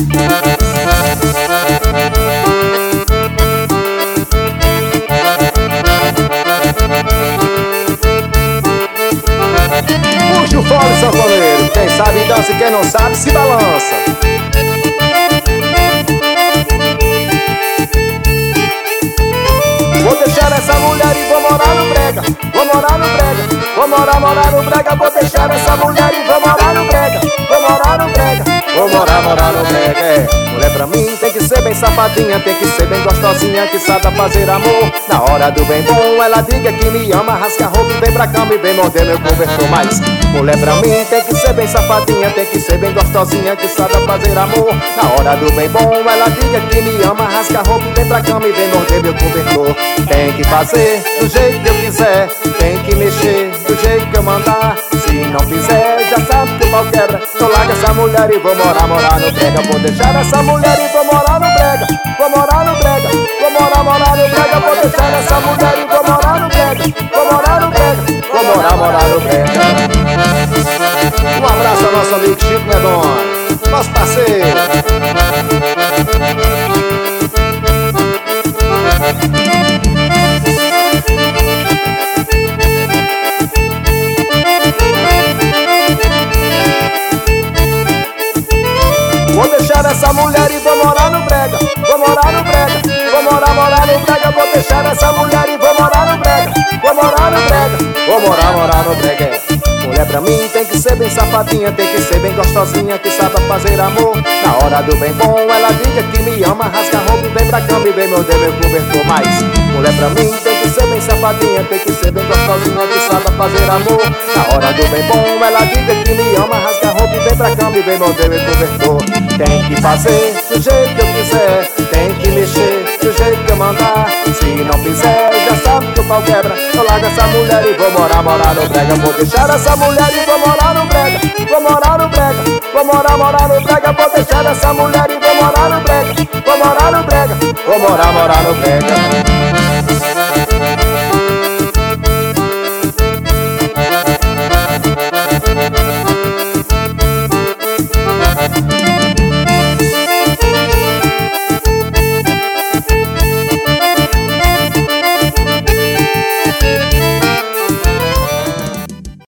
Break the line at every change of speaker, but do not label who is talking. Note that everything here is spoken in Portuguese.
Puxa o fole, sanfoneiro. Quem sabe dança e quem não sabe se balança. Vou deixar essa mulher e vou morar no brega. Vou morar no brega. Vou morar no brega. Vou deixar essa mulher e vou morar no brega. Vou morar no brega. Vou morar no brega, é. Mulher pra mim tem que ser bem safadinha, tem que ser bem gostosinha, que saiba fazer amor. Na hora do bem bom, ela diga que me ama, rasga a roupa e vem pra cama e vem morder meu cobertor. Mas mulher pra mim tem que ser bem safadinha, tem que ser bem gostosinha, que saiba fazer amor. Na hora do bem bom, ela diga que me ama, rasga a roupa e vem pra cama e vem morder meu cobertor. Tem que fazer do jeito que eu quiser, tem que mexer do jeito que eu mandar. Se não fizer, já sabe que o pau quebra. Então larga essa mulher e vou morar no brega. Vou deixar essa mulher e vou morar no brega. Vou morar no brega. Vou morar no brega. Vou deixar essa mulher e vou morar no brega. Vou morar no brega. Vou morar no brega. Um abraço ao nosso amigo Chico Medonha, nosso parceiro. Vou deixar essa mulher e vou morar no brega. Vou morar no brega. Vou morar no brega. Vou deixar essa mulher e vou morar no brega. Vou morar no brega. Vou morar no brega. Mulher pra mim tem que ser bem safadinha, tem que ser bem gostosinha, que saiba fazer amor. Na hora do bem bom, ela diga que me ama, rasga a roupa e vem pra cama e vem morder meu cobertor. Mas mulher pra mim tem que ser bem safadinha, tem que ser bem gostosinha, que saiba fazer amor. Na hora do bem bom, ela diga que me ama, rasga a roupa e vem pra cama e vem morder meu cobertor. Tem que fazer do jeito que eu quiser, tem que mexer do jeito que eu mandar. Se não fizer, já sabe que o pau quebra. Eu largo essa mulher e vou morar no brega. Vou deixar essa mulher e vou morar no brega. Vou morar no brega. Vou morar no brega. Vou deixar essa mulher e vou morar no brega. Vou morar no brega. Vou morar no brega.